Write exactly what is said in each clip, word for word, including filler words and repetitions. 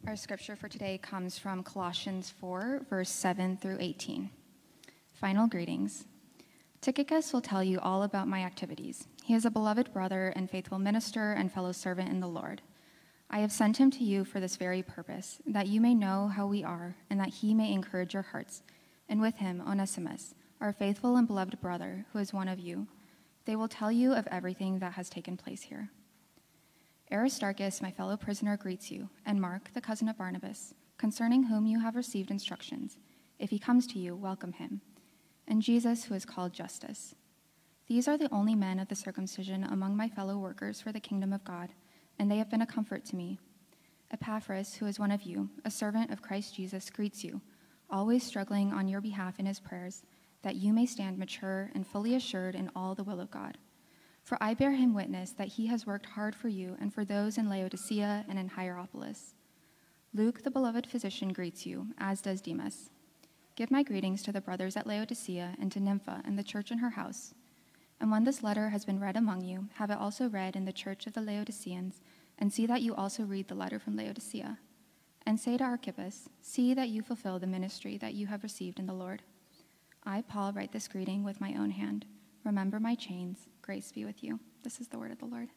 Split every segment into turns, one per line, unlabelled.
Our scripture for today comes from Colossians four, verse seven through eighteen. Final greetings. Tychicus will tell you all about my activities. He is a beloved brother and faithful minister and fellow servant in the Lord. I have sent him to you for this very purpose, that you may know how we are, and that he may encourage your hearts. And with him, Onesimus, our faithful and beloved brother, who is one of you. They will tell you of everything that has taken place here. Aristarchus, my fellow prisoner, greets you, and Mark, the cousin of Barnabas, concerning whom you have received instructions. If he comes to you, welcome him. And Jesus, who is called Justus. These are the only men of the circumcision among my fellow workers for the kingdom of God, and they have been a comfort to me. Epaphras, who is one of you, a servant of Christ Jesus, greets you, always struggling on your behalf in his prayers, that you may stand mature and fully assured in all the will of God. For I bear him witness that he has worked hard for you and for those in Laodicea and in Hierapolis. Luke, the beloved physician, greets you, as does Demas. Give my greetings to the brothers at Laodicea and to Nympha and the church in her house. And when this letter has been read among you, have it also read in the church of the Laodiceans, and see that you also read the letter from Laodicea. And say to Archippus, see that you fulfill the ministry that you have received in the Lord. I, Paul, write this greeting with my own hand. Remember my chains. Grace be with you. This is the word of the Lord.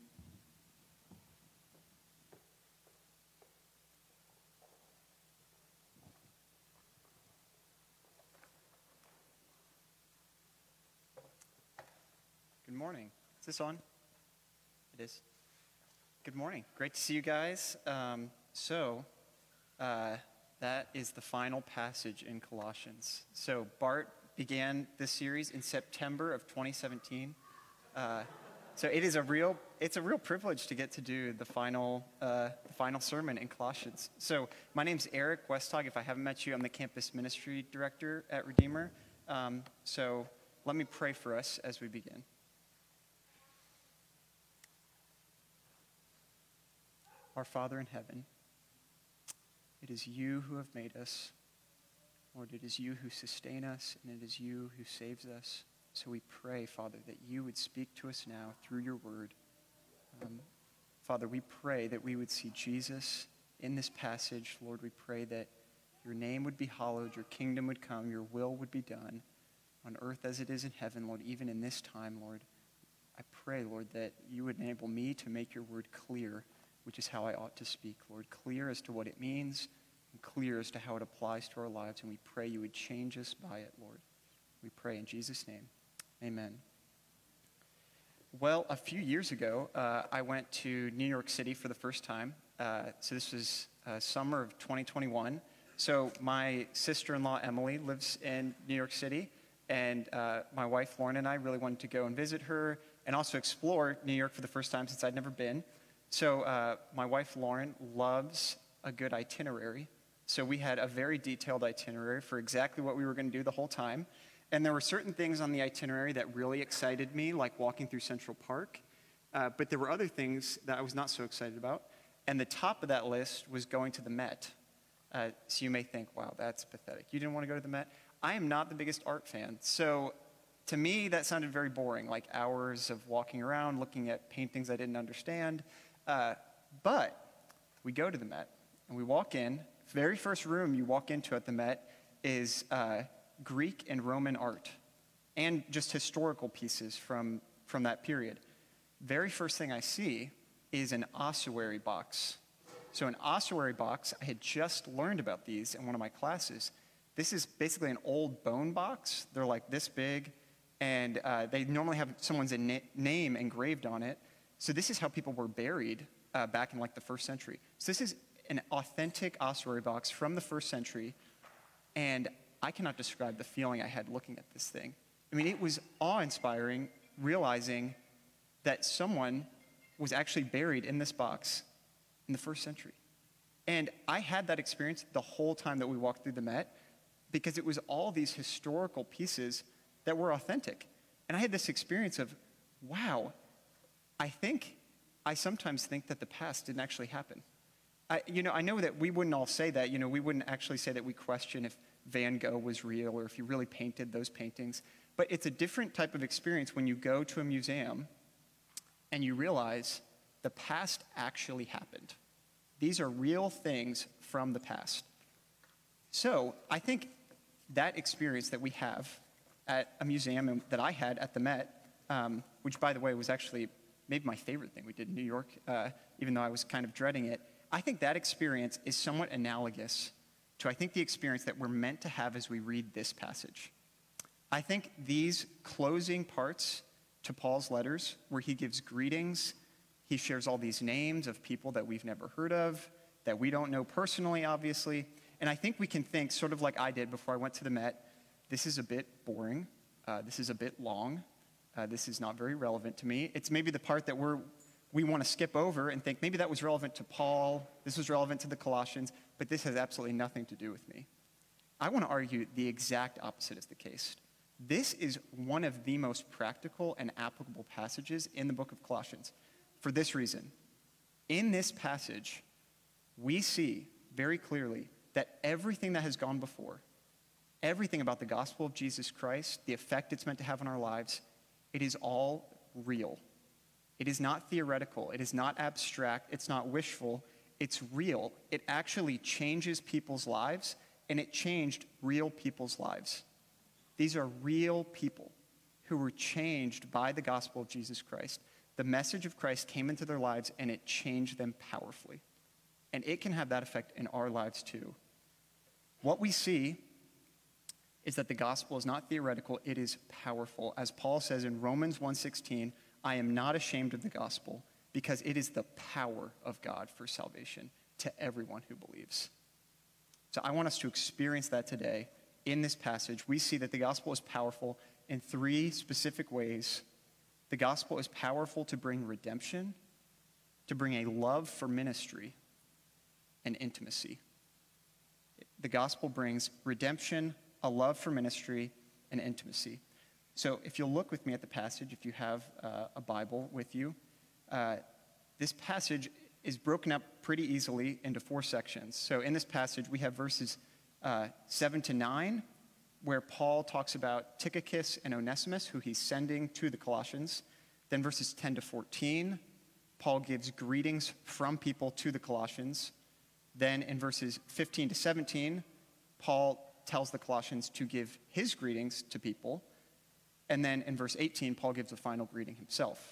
Good morning. Is this on? It is. Good morning. Great to see you guys. Um, so, uh, that is the final passage in Colossians. So, Bart began this series in September of twenty seventeen. Uh, so it is a real, it's a real privilege to get to do the final, uh, the final sermon in Colossians. So my name's Eric Westhog. If I haven't met you, I'm the campus ministry director at Redeemer. Um, so let me pray for us as we begin. Our Father in heaven, it is you who have made us. Lord, it is you who sustain us, and it is you who saves us. So we pray, Father, that you would speak to us now through your word. Um, Father, we pray that we would see Jesus in this passage. Lord, we pray that your name would be hallowed, your kingdom would come, your will would be done on earth as it is in heaven, Lord, even in this time, Lord. I pray, Lord, that you would enable me to make your word clear, which is how I ought to speak, Lord, clear as to what it means and clear as to how it applies to our lives, and we pray you would change us by it, Lord. We pray in Jesus' name. Amen. Well, a few years ago, uh, I went to New York City for the first time. Uh, so this was uh, summer of twenty twenty-one. So my sister-in-law, Emily, lives in New York City, and uh, my wife, Lauren, and I really wanted to go and visit her and also explore New York for the first time since I'd never been. So uh, my wife, Lauren, loves a good itinerary. So we had a very detailed itinerary for exactly what we were going to do the whole time. And there were certain things on the itinerary that really excited me, like walking through Central Park. Uh, but there were other things that I was not so excited about. And the top of that list was going to the Met. Uh, so you may think, wow, that's pathetic. You didn't want to go to the Met? I am not the biggest art fan. So to me, that sounded very boring, like hours of walking around, looking at paintings I didn't understand. Uh, but we go to the Met, and we walk in. Very first room you walk into at the Met is uh, Greek and Roman art, and just historical pieces from, from that period. Very first thing I see is an ossuary box. So an ossuary box, I had just learned about these in one of my classes. This is basically an old bone box. They're like this big, and uh, they normally have someone's na- name engraved on it. So this is how people were buried uh, back in like the first century. So this is an authentic ossuary box from the first century, and I cannot describe the feeling I had looking at this thing. I mean, it was awe-inspiring realizing that someone was actually buried in this box in the first century. And I had that experience the whole time that we walked through the Met because it was all these historical pieces that were authentic. And I had this experience of, wow, I think, I sometimes think that the past didn't actually happen. I, you know, I know that we wouldn't all say that. You know, we wouldn't actually say that we question if Van Gogh was real or if he really painted those paintings. But it's a different type of experience when you go to a museum and you realize the past actually happened. These are real things from the past. So I think that experience that we have at a museum and that I had at the Met, um, which, by the way, was actually maybe my favorite thing we did in New York, uh, even though I was kind of dreading it, I think that experience is somewhat analogous to, I think, the experience that we're meant to have as we read this passage. I think these closing parts to Paul's letters, where he gives greetings, he shares all these names of people that we've never heard of, that we don't know personally, obviously, and I think we can think, sort of like I did before I went to the Met, this is a bit boring, uh, this is a bit long, uh, this is not very relevant to me. It's maybe the part that we're, we want to skip over and think, maybe that was relevant to Paul, this was relevant to the Colossians, but this has absolutely nothing to do with me. I want to argue the exact opposite is the case. This is one of the most practical and applicable passages in the book of Colossians for this reason. In this passage, we see very clearly that everything that has gone before, everything about the gospel of Jesus Christ, the effect it's meant to have on our lives, it is all real. It is not theoretical. It is not abstract. It's not wishful. It's real. It actually changes people's lives, and it changed real people's lives. These are real people who were changed by the gospel of Jesus Christ. The message of Christ came into their lives, and it changed them powerfully. And it can have that effect in our lives too. What we see is that the gospel is not theoretical, it is powerful. As Paul says in Romans one sixteen, I am not ashamed of the gospel because it is the power of God for salvation to everyone who believes. So I want us to experience that today. In this passage, we see that the gospel is powerful in three specific ways. The gospel is powerful to bring redemption, to bring a love for ministry, and intimacy. The gospel brings redemption, a love for ministry, and intimacy. So if you'll look with me at the passage, if you have uh, a Bible with you, uh, this passage is broken up pretty easily into four sections. So in this passage, we have verses uh, seven to nine, where Paul talks about Tychicus and Onesimus, who he's sending to the Colossians. Then verses ten to fourteen, Paul gives greetings from people to the Colossians. Then in verses fifteen to seventeen, Paul tells the Colossians to give his greetings to people. And then in verse eighteen, Paul gives a final greeting himself.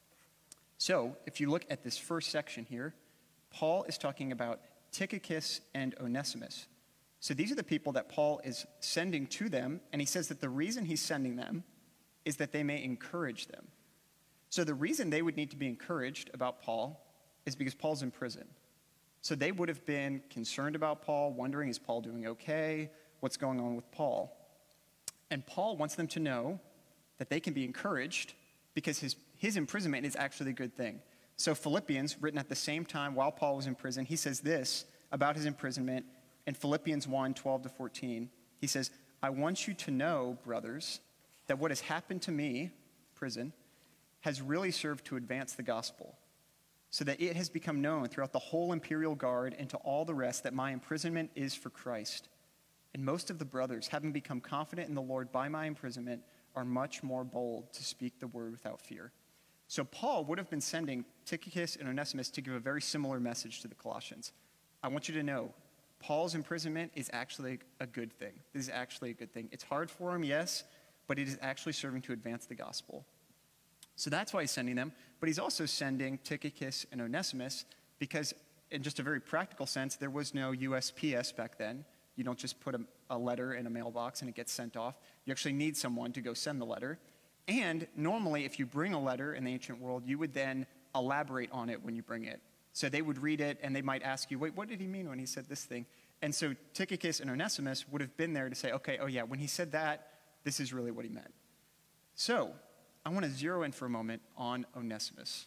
So if you look at this first section here, Paul is talking about Tychicus and Onesimus. So these are the people that Paul is sending to them, and he says that the reason he's sending them is that they may encourage them. So the reason they would need to be encouraged about Paul is because Paul's in prison. So they would have been concerned about Paul, wondering, is Paul doing okay? What's going on with Paul? And Paul wants them to know that they can be encouraged because his, his imprisonment is actually a good thing. So Philippians, written at the same time while Paul was in prison, he says this about his imprisonment in Philippians one, twelve to fourteen. He says, I want you to know, brothers, that what has happened to me, prison, has really served to advance the gospel, so that it has become known throughout the whole imperial guard and to all the rest that my imprisonment is for Christ. And most of the brothers, having become confident in the Lord by my imprisonment, are much more bold to speak the word without fear. So Paul would have been sending Tychicus and Onesimus to give a very similar message to the Colossians. I want you to know, Paul's imprisonment is actually a good thing. This is actually a good thing. It's hard for him, yes, but it is actually serving to advance the gospel. So that's why he's sending them, but he's also sending Tychicus and Onesimus because, in just a very practical sense, there was no U S P S back then. You don't just put a, a letter in a mailbox and it gets sent off. You actually need someone to go send the letter. And normally, if you bring a letter in the ancient world, you would then elaborate on it when you bring it. So they would read it, and they might ask you, wait, what did he mean when he said this thing? And so Tychicus and Onesimus would have been there to say, okay, oh yeah, when he said that, this is really what he meant. So I want to zero in for a moment on Onesimus.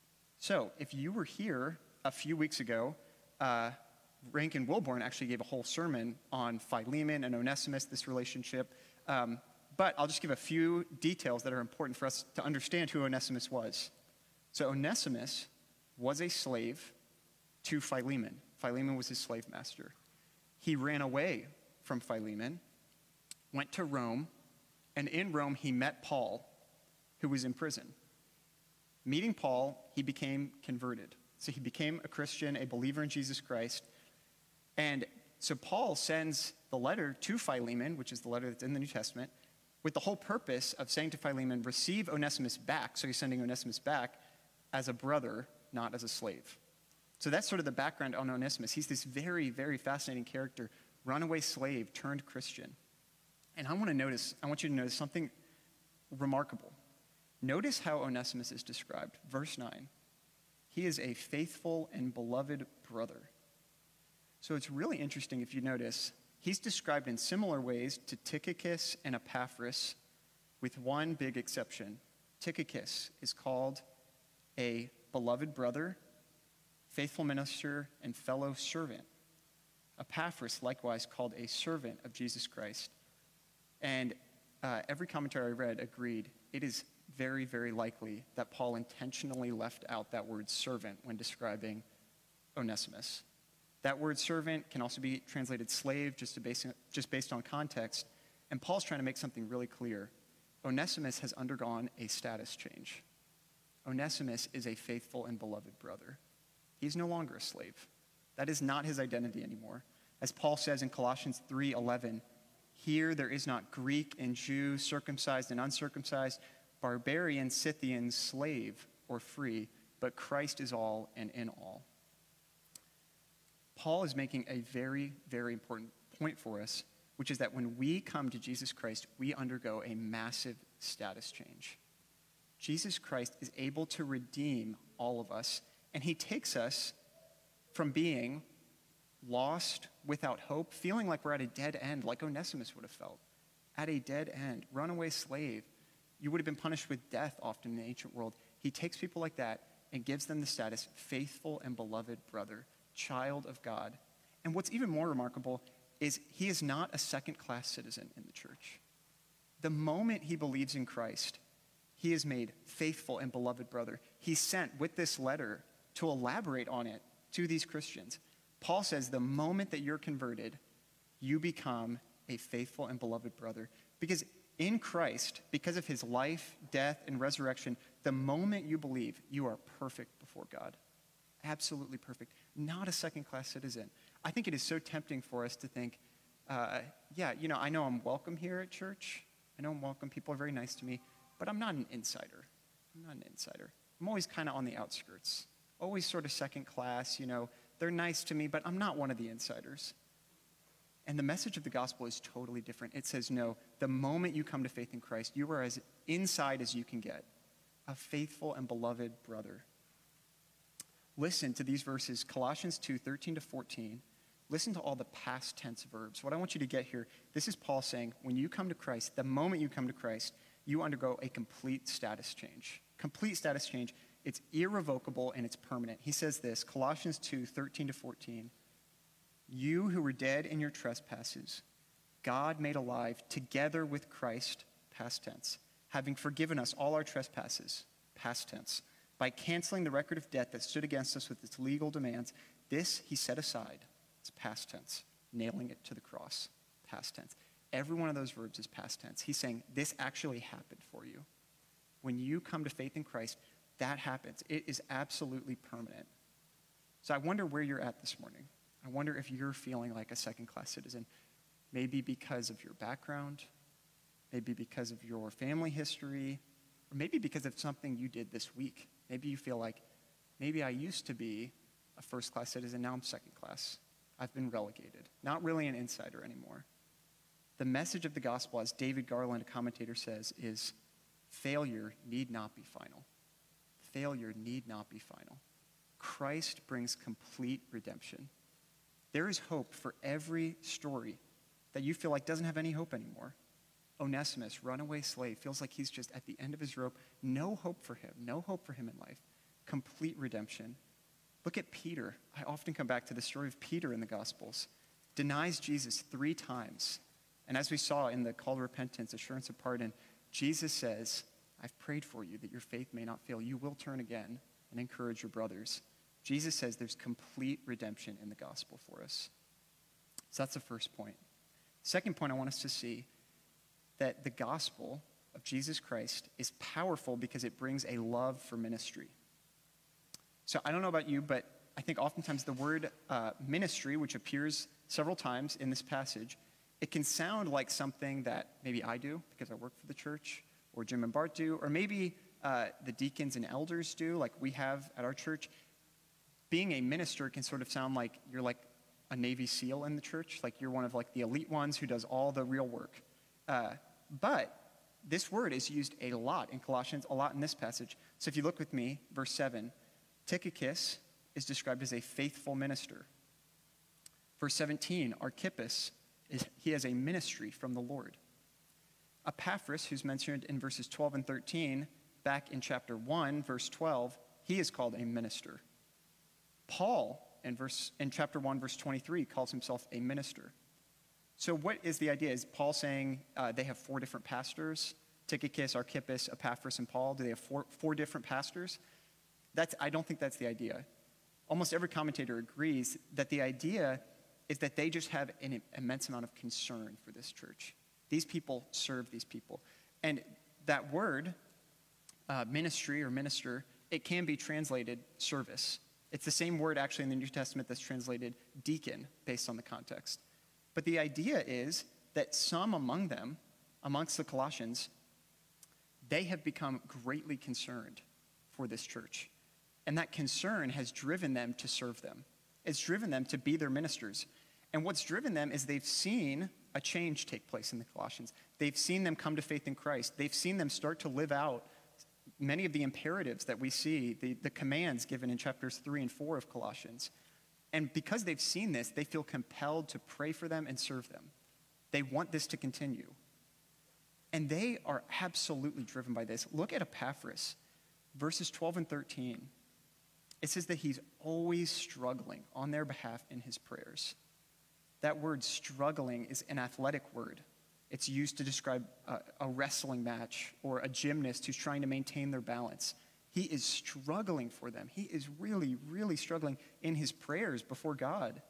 So if you were here a few weeks ago, uh, Rankin Wilborn actually gave a whole sermon on Philemon and Onesimus, this relationship. Um, but I'll just give a few details that are important for us to understand who Onesimus was. So Onesimus was a slave to Philemon. Philemon was his slave master. He ran away from Philemon, went to Rome, and in Rome he met Paul, who was in prison. Meeting Paul, he became converted. So he became a Christian, a believer in Jesus Christ. And so Paul sends the letter to Philemon, which is the letter that's in the New Testament, with the whole purpose of saying to Philemon, receive Onesimus back. So he's sending Onesimus back as a brother, not as a slave. So that's sort of the background on Onesimus. He's this very, very fascinating character, runaway slave turned Christian. And I want to notice, I want you to notice something remarkable. Notice how Onesimus is described. Verse nine. He is a faithful and beloved brother. So it's really interesting if you notice, he's described in similar ways to Tychicus and Epaphras, with one big exception. Tychicus is called a beloved brother, faithful minister, and fellow servant. Epaphras, likewise, called a servant of Jesus Christ. And uh, every commentary I read agreed it is very, very likely that Paul intentionally left out that word servant when describing Onesimus. That word servant can also be translated slave, just, to base, just based on context. And Paul's trying to make something really clear. Onesimus has undergone a status change. Onesimus is a faithful and beloved brother. He's no longer a slave. That is not his identity anymore. As Paul says in Colossians three eleven, here there is not Greek and Jew, circumcised and uncircumcised, barbarian, Scythian, slave or free, but Christ is all and in all. Paul is making a very, very important point for us, which is that when we come to Jesus Christ, we undergo a massive status change. Jesus Christ is able to redeem all of us, and he takes us from being lost, without hope, feeling like we're at a dead end, like Onesimus would have felt, at a dead end, runaway slave. You would have been punished with death often in the ancient world. He takes people like that and gives them the status faithful and beloved brother, child of God. And what's even more remarkable is he is not a second-class citizen in the church. The moment he believes in Christ, he is made faithful and beloved brother. He's sent with this letter to elaborate on it to these Christians. Paul says the moment that you're converted, you become a faithful and beloved brother. Because in Christ, because of his life, death, and resurrection, the moment you believe, you are perfect before God. Absolutely perfect. Not a second-class citizen. I think it is so tempting for us to think, uh, yeah, you know, I know I'm welcome here at church. I know I'm welcome. People are very nice to me. But I'm not an insider. I'm not an insider. I'm always kind of on the outskirts. Always sort of second class, you know. They're nice to me, but I'm not one of the insiders. And the message of the gospel is totally different. It says, no, the moment you come to faith in Christ, you are as inside as you can get, a faithful and beloved brother. Listen to these verses, Colossians two, thirteen to fourteen. Listen to all the past tense verbs. What I want you to get here, this is Paul saying, when you come to Christ, the moment you come to Christ, you undergo a complete status change. Complete status change. It's irrevocable and it's permanent. He says this, Colossians two, thirteen to fourteen. You who were dead in your trespasses, God made alive together with Christ, past tense, having forgiven us all our trespasses, past tense, by canceling the record of debt that stood against us with its legal demands. This he set aside, it's past tense, nailing it to the cross, past tense. Every one of those verbs is past tense. He's saying this actually happened for you. When you come to faith in Christ, that happens. It is absolutely permanent. So I wonder where you're at this morning. I wonder if you're feeling like a second-class citizen, maybe because of your background, maybe because of your family history, or maybe because of something you did this week. Maybe you feel like, maybe I used to be a first-class citizen, now I'm second-class. I've been relegated. Not really an insider anymore. The message of the gospel, as David Garland, a commentator, says, is failure need not be final. Failure need not be final. Christ brings complete redemption. There is hope for every story that you feel like doesn't have any hope anymore. Onesimus, runaway slave, feels like he's just at the end of his rope. No hope for him. No hope for him in life. Complete redemption. Look at Peter. I often come back to the story of Peter in the Gospels. Denies Jesus three times. And as we saw in the call to repentance, assurance of pardon, Jesus says, I've prayed for you that your faith may not fail. You will turn again and encourage your brothers. Jesus says there's complete redemption in the gospel for us. So that's the first point. Second point I want us to see that the gospel of Jesus Christ is powerful because it brings a love for ministry. So I don't know about you, but I think oftentimes the word uh, ministry, which appears several times in this passage, it can sound like something that maybe I do because I work for the church, or Jim and Bart do, or maybe uh, the deacons and elders do, like we have at our church. Being a minister can sort of sound like you're like a Navy SEAL in the church, like you're one of like the elite ones who does all the real work. Uh, but this word is used a lot in Colossians, a lot in this passage. So if you look with me, verse seven, Tychicus is described as a faithful minister. Verse seventeen, Archippus, is, he has a ministry from the Lord. Epaphras, who's mentioned in verses twelve and thirteen, back in chapter one, verse twelve, he is called a minister. Paul, in, verse, in chapter one, verse twenty-three, calls himself a minister. So what is the idea? Is Paul saying uh, they have four different pastors? Tychicus, Archippus, Epaphras, and Paul? Do they have four, four different pastors? That's, I don't think that's the idea. Almost every commentator agrees that the idea is that they just have an immense amount of concern for this church. These people serve these people. And that word, uh, ministry or minister, it can be translated service. It's the same word actually in the New Testament that's translated deacon based on the context. But the idea is that some among them, amongst the Colossians, they have become greatly concerned for this church. And that concern has driven them to serve them. It's driven them to be their ministers. And what's driven them is they've seen a change take place in the Colossians. They've seen them come to faith in Christ. They've seen them start to live out many of the imperatives that we see, the, the commands given in chapters three and four of Colossians. And because they've seen this, they feel compelled to pray for them and serve them. They want this to continue. And they are absolutely driven by this. Look at Epaphras, verses twelve and thirteen. It says that he's always struggling on their behalf in his prayers. That word struggling is an athletic word. It's used to describe a, a wrestling match or a gymnast who's trying to maintain their balance. He is struggling for them. He is really, really struggling in his prayers before God.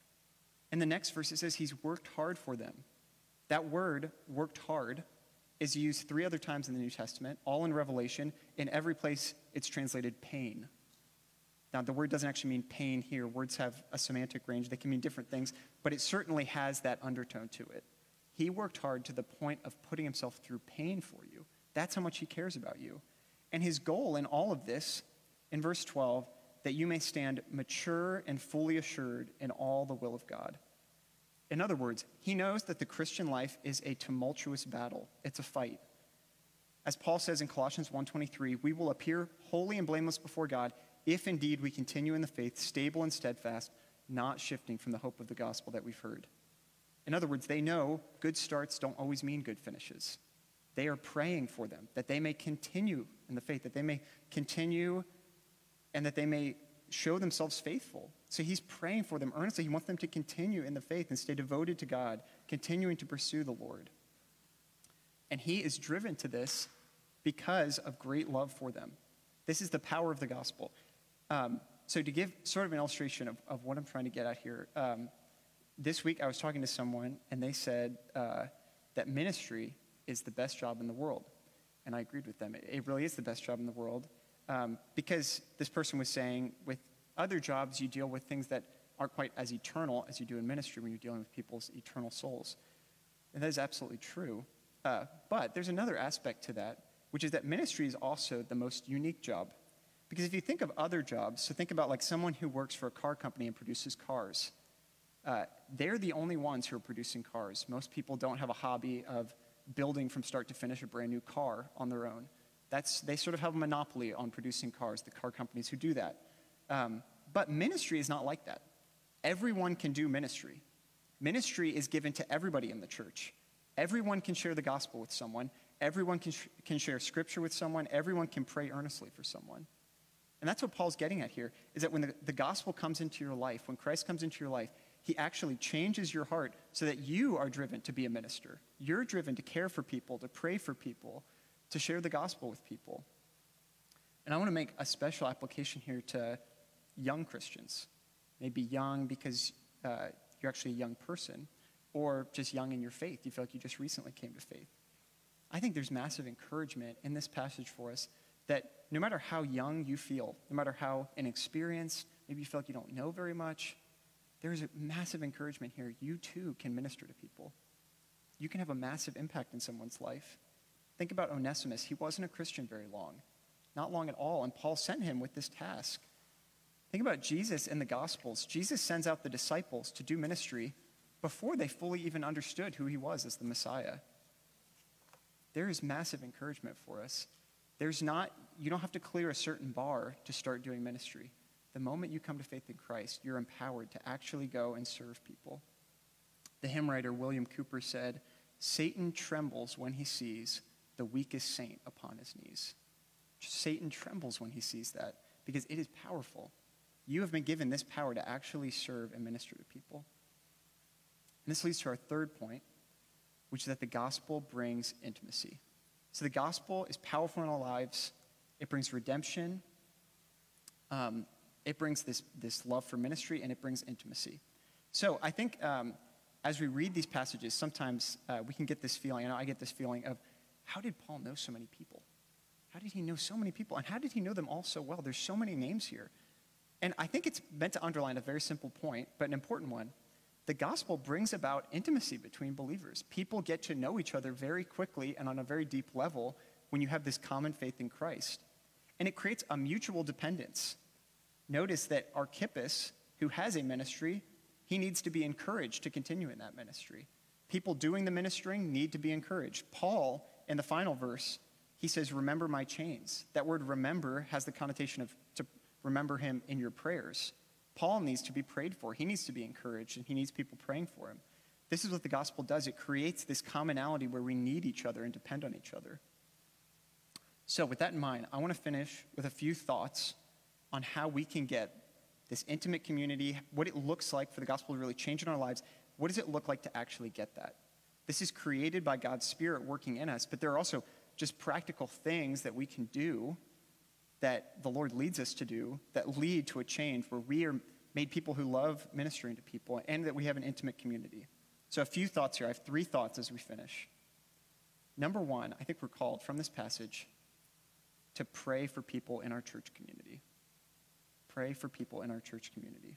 In the next verse, it says he's worked hard for them. That word, worked hard, is used three other times in the New Testament, all in Revelation. In every place, it's translated pain. Now, the word doesn't actually mean pain here. Words have a semantic range. They can mean different things, but it certainly has that undertone to it. He worked hard to the point of putting himself through pain for you. That's how much he cares about you. And his goal in all of this, in verse twelve, that you may stand mature and fully assured in all the will of God. In other words, he knows that the Christian life is a tumultuous battle. It's a fight. As Paul says in Colossians one twenty-three, we will appear holy and blameless before God if indeed we continue in the faith, stable and steadfast, not shifting from the hope of the gospel that we've heard. In other words, they know good starts don't always mean good finishes. They are praying for them, that they may continue in the faith, that they may continue and that they may show themselves faithful. So he's praying for them earnestly. He wants them to continue in the faith and stay devoted to God, continuing to pursue the Lord. And he is driven to this because of great love for them. This is the power of the gospel. Um, so to give sort of an illustration of, of what I'm trying to get at here, um, this week I was talking to someone and they said uh, that ministry is the best job in the world. And I agreed with them. It, it really is the best job in the world um, because this person was saying with other jobs you deal with things that aren't quite as eternal as you do in ministry when you're dealing with people's eternal souls. And that is absolutely true. Uh, but there's another aspect to that, which is that ministry is also the most unique job. Because if you think of other jobs, so think about like someone who works for a car company and produces cars. Uh, they're the only ones who are producing cars. Most people don't have a hobby of building from start to finish a brand new car on their own. That's, they sort of have a monopoly on producing cars, the car companies who do that. Um, but ministry is not like that. Everyone can do ministry. Ministry is given to everybody in the church. Everyone can share the gospel with someone. Everyone can, sh- can share scripture with someone. Everyone can pray earnestly for someone. And that's what Paul's getting at here, is that when the, the gospel comes into your life, when Christ comes into your life, he actually changes your heart so that you are driven to be a minister. You're driven to care for people, to pray for people, to share the gospel with people. And I want to make a special application here to young Christians. Maybe young because uh, you're actually a young person, or just young in your faith. You feel like you just recently came to faith. I think there's massive encouragement in this passage for us that no matter how young you feel, no matter how inexperienced, maybe you feel like you don't know very much, there's a massive encouragement here. You too can minister to people. You can have a massive impact in someone's life. Think about Onesimus. He wasn't a Christian very long, not long at all, and Paul sent him with this task. Think about Jesus in the Gospels. Jesus sends out the disciples to do ministry before they fully even understood who he was as the Messiah. There is massive encouragement for us. There's not, you don't have to clear a certain bar to start doing ministry. The moment you come to faith in Christ, you're empowered to actually go and serve people. The hymn writer William Cooper said, "Satan trembles when he sees the weakest saint upon his knees." Satan trembles when he sees that because it is powerful. You have been given this power to actually serve and minister to people. And this leads to our third point, which is that the gospel brings intimacy. So the gospel is powerful in our lives. It brings redemption. Um, it brings this, this love for ministry, and it brings intimacy. So I think um, as we read these passages, sometimes uh, we can get this feeling, and I get this feeling of, how did Paul know so many people? How did he know so many people? And how did he know them all so well? There's so many names here. And I think it's meant to underline a very simple point, but an important one. The gospel brings about intimacy between believers. People get to know each other very quickly and on a very deep level when you have this common faith in Christ. And it creates a mutual dependence. Notice that Archippus, who has a ministry, he needs to be encouraged to continue in that ministry. People doing the ministering need to be encouraged. Paul, in the final verse, he says, "Remember my chains." That word remember has the connotation of to remember him in your prayers. Paul needs to be prayed for. He needs to be encouraged, and he needs people praying for him. This is what the gospel does. It creates this commonality where we need each other and depend on each other. So with that in mind, I want to finish with a few thoughts on how we can get this intimate community, what it looks like for the gospel to really change in our lives. What does it look like to actually get that? This is created by God's Spirit working in us, but there are also just practical things that we can do that the Lord leads us to do that lead to a change where we are made people who love ministering to people and that we have an intimate community. So a few thoughts here. I have three thoughts as we finish. Number one, I think we're called from this passage to pray for people in our church community. Pray for people in our church community.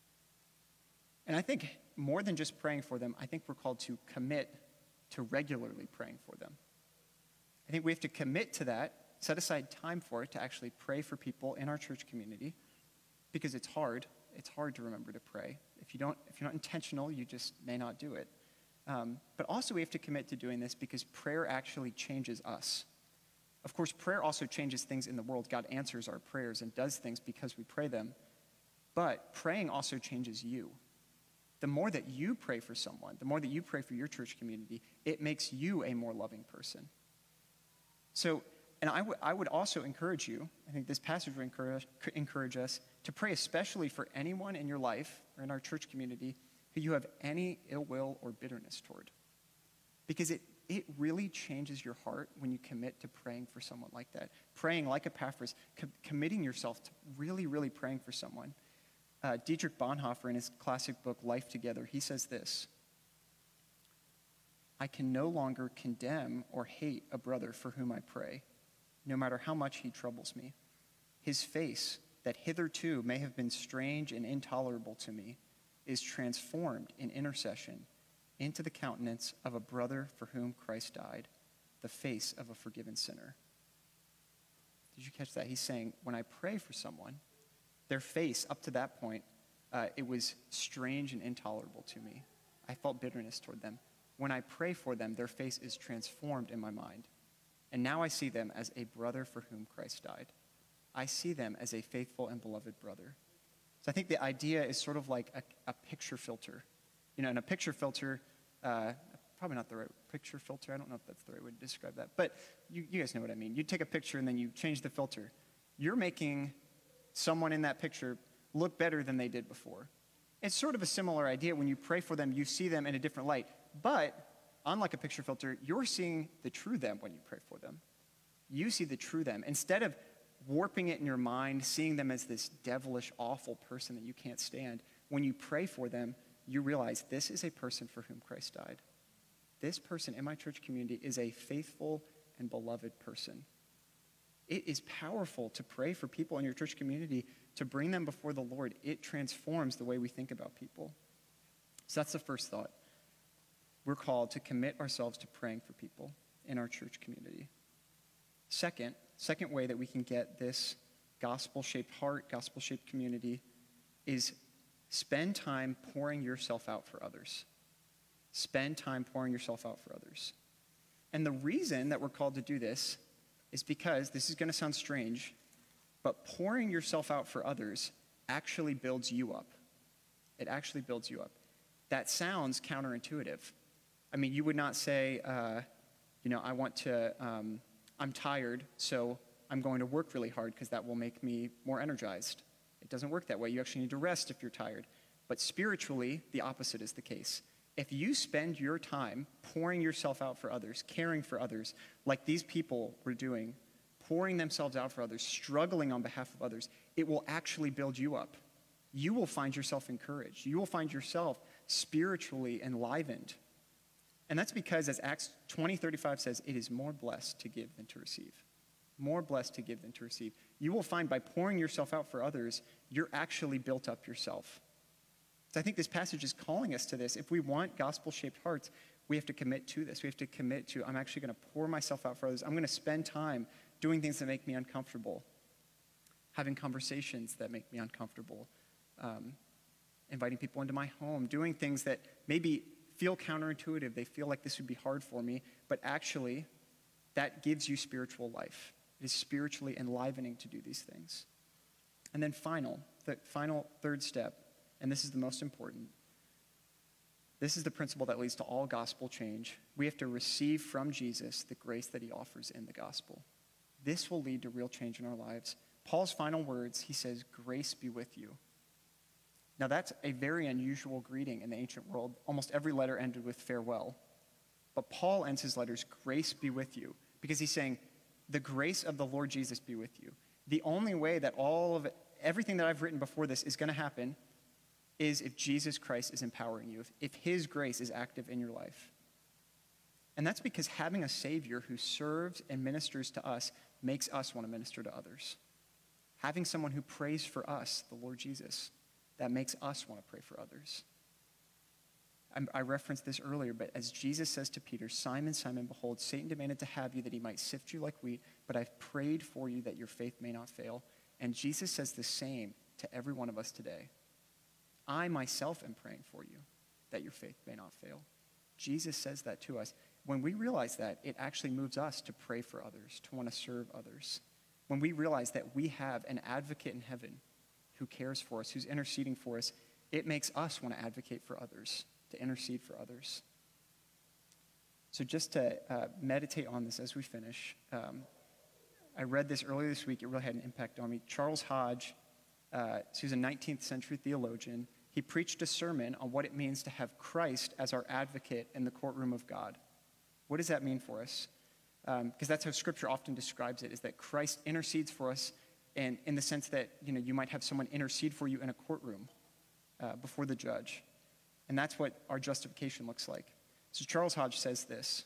And I think more than just praying for them, I think we're called to commit to regularly praying for them. I think we have to commit to that, set aside time for it to actually pray for people in our church community, because it's hard. It's hard to remember to pray. If you don't, if you're not intentional, you just may not do it. Um, but also we have to commit to doing this because prayer actually changes us. Of course, prayer also changes things in the world. God answers our prayers and does things because we pray them. But praying also changes you. The more that you pray for someone, the more that you pray for your church community, it makes you a more loving person. So, and I, w- I would also encourage you, I think this passage would encourage, encourage us to pray especially for anyone in your life or in our church community who you have any ill will or bitterness toward. Because it, it really changes your heart when you commit to praying for someone like that. Praying like Epaphras, co- committing yourself to really, really praying for someone. Uh, Dietrich Bonhoeffer, in his classic book, Life Together, he says this: "I can no longer condemn or hate a brother for whom I pray, no matter how much he troubles me. His face, that hitherto may have been strange and intolerable to me, is transformed in intercession into the countenance of a brother for whom Christ died, the face of a forgiven sinner." Did you catch that? He's saying, when I pray for someone, their face, up to that point, uh, it was strange and intolerable to me. I felt bitterness toward them. When I pray for them, their face is transformed in my mind. And now I see them as a brother for whom Christ died. I see them as a faithful and beloved brother. So I think the idea is sort of like a, a picture filter. You know, and a picture filter, uh, probably not the right picture filter. I don't know if that's the right way to describe that. But you, you guys know what I mean. You take a picture and then you change the filter. You're making someone in that picture look better than they did before. It's sort of a similar idea. When you pray for them, you see them in a different light. But unlike a picture filter, you're seeing the true them when you pray for them. You see the true them. Instead of warping it in your mind, seeing them as this devilish, awful person that you can't stand, when you pray for them, you realize this is a person for whom Christ died. This person in my church community is a faithful and beloved person. It is powerful to pray for people in your church community, to bring them before the Lord. It transforms the way we think about people. So that's the first thought. We're called to commit ourselves to praying for people in our church community. Second, second way that we can get this gospel-shaped heart, gospel-shaped community is spend time pouring yourself out for others. Spend time pouring yourself out for others. And the reason that we're called to do this is because, this is going to sound strange, but pouring yourself out for others actually builds you up. It actually builds you up. That sounds counterintuitive. I mean, you would not say, uh, you know, I want to, um, I'm tired, so I'm going to work really hard because that will make me more energized. It doesn't work that way. You actually need to rest if you're tired. But spiritually, the opposite is the case. If you spend your time pouring yourself out for others, caring for others, like these people were doing, pouring themselves out for others, struggling on behalf of others, it will actually build you up. You will find yourself encouraged. You will find yourself spiritually enlivened. And that's because, as Acts twenty thirty-five says, it is more blessed to give than to receive. More blessed to give than to receive. You will find by pouring yourself out for others, you're actually built up yourself. So I think this passage is calling us to this. If we want gospel-shaped hearts, we have to commit to this. We have to commit to, I'm actually going to pour myself out for others. I'm going to spend time doing things that make me uncomfortable, having conversations that make me uncomfortable, um, inviting people into my home, doing things that maybe feel counterintuitive. They feel like this would be hard for me, but actually, that gives you spiritual life. It is spiritually enlivening to do these things. And then final, the final third step, and this is the most important. This is the principle that leads to all gospel change. We have to receive from Jesus the grace that he offers in the gospel. This will lead to real change in our lives. Paul's final words, he says, "Grace be with you." Now that's a very unusual greeting in the ancient world. Almost every letter ended with farewell. But Paul ends his letters, "Grace be with you," because he's saying, the grace of the Lord Jesus be with you. The only way that all of it, everything that I've written before this is going to happen is if Jesus Christ is empowering you, if, if his grace is active in your life. And that's because having a Savior who serves and ministers to us makes us want to minister to others. Having someone who prays for us, the Lord Jesus, that makes us want to pray for others. I, I referenced this earlier, but as Jesus says to Peter, "Simon, Simon, behold, Satan demanded to have you that he might sift you like wheat, but I've prayed for you that your faith may not fail." And Jesus says the same to every one of us today. I myself am praying for you that your faith may not fail. Jesus says that to us. When we realize that, it actually moves us to pray for others, to want to serve others. When we realize that we have an advocate in heaven who cares for us, who's interceding for us, it makes us want to advocate for others, to intercede for others. So just to uh, meditate on this as we finish, um, I read this earlier this week. It really had an impact on me. Charles Hodge, uh, so he's a nineteenth century theologian. He preached a sermon on what it means to have Christ as our advocate in the courtroom of God. What does that mean for us? Because um, that's how Scripture often describes it, is that Christ intercedes for us, and in the sense that, you know, you might have someone intercede for you in a courtroom uh, before the judge. And that's what our justification looks like. So Charles Hodge says this: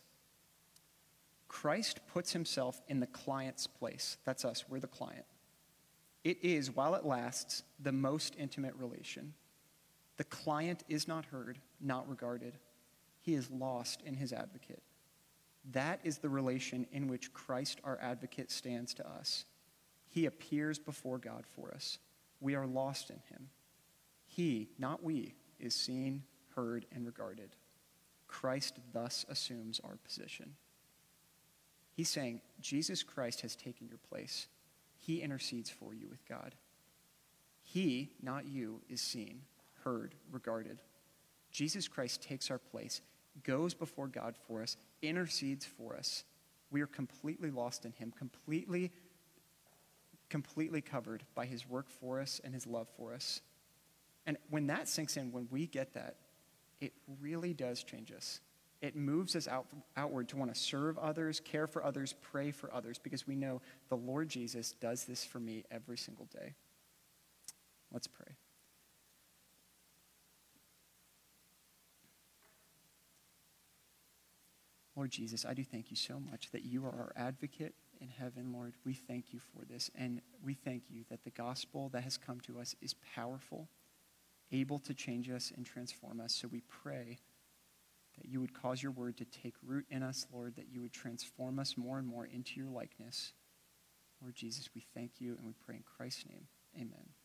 Christ puts himself in the client's place. That's us. We're the client. It is, while it lasts, the most intimate relation. The client is not heard, not regarded. He is lost in his advocate. That is the relation in which Christ, our advocate, stands to us. He appears before God for us. We are lost in him. He, not we, is seen, heard, and regarded. Christ thus assumes our position. He's saying, Jesus Christ has taken your place. He intercedes for you with God. He, not you, is seen, heard, regarded. Jesus Christ takes our place, goes before God for us, intercedes for us. We are completely lost in him, completely, completely covered by his work for us and his love for us. And when that sinks in, when we get that, it really does change us. It moves us out, outward to want to serve others, care for others, pray for others, because we know the Lord Jesus does this for me every single day. Let's pray. Lord Jesus, I do thank you so much that you are our advocate in heaven, Lord, we thank you for this. And we thank you that the gospel that has come to us is powerful, able to change us and transform us. So we pray that you would cause your word to take root in us, Lord, that you would transform us more and more into your likeness. Lord Jesus, we thank you and we pray in Christ's name. Amen.